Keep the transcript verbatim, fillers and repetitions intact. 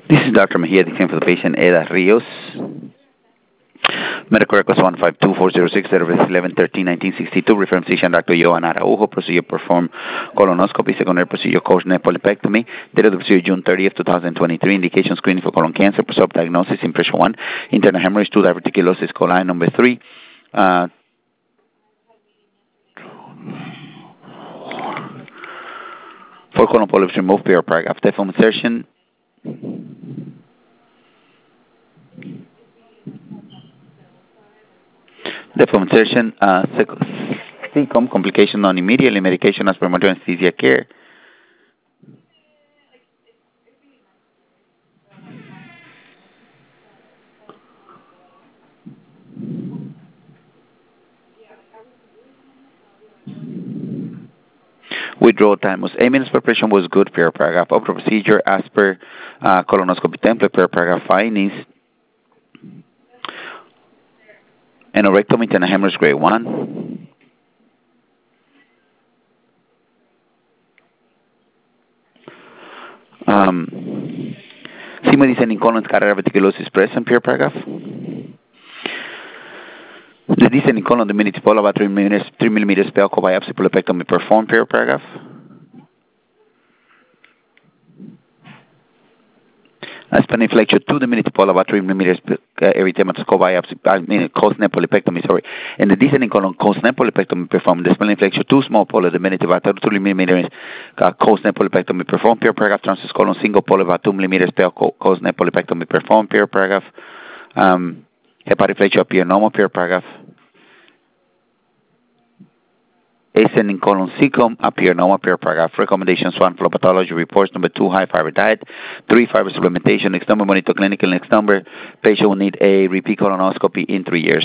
This is Doctor Mejia, the exam for the patient Eda Rios. Medical records one five two four zero six, eleven thirteen nineteen sixty-two. Reference physician Doctor Joan Araujo. Procedure performed colonoscopy, secondary procedure corsned polypectomy. Date of the procedure June thirtieth, twenty twenty-three. Indication screening for colon cancer. Post-op diagnosis impression one. Internal hemorrhage two. Diverticulosis coli number three. Uh, four colon polyps removed per paragraph. Typhoon insertion. Typhoon insertion. Uh, C C O M complication non immediately. Medication as per modern anesthesia care. Withdrawal time was eight minutes per patient was good per paragraph. Of the procedure as per uh, colonoscopy template per paragraph findings. Anorectomy internal hemorrhage grade one. Um, Sigma descending colon scatter diverticulosis present per paragraph. The descending colon diminutive polar about three millimeters, three millimeters pelco biopsy polypectomy performed per paragraph. Uh, Spinal flexure two diminutive polar about three millimeters uh, erythematoscope biopsy, I mean corsned polypectomy, sorry. And the descending colon corsned polypectomy performed. The spinal flexure two small polar diminutive about three millimeters uh, corsned polypectomy performed per paragraph. Transverse colon single polar about two millimeters pelco corsned polypectomy performed per paragraph. Um, Hepatic flexure appear normal per paragraph. Ascending colon C C O M appear normal per paragraph. Recommendations one, flow pathology reports. Number two, high fiber diet. Three, fiber supplementation. Next number, monitor clinical. Next number, patient will need a repeat colonoscopy in three years.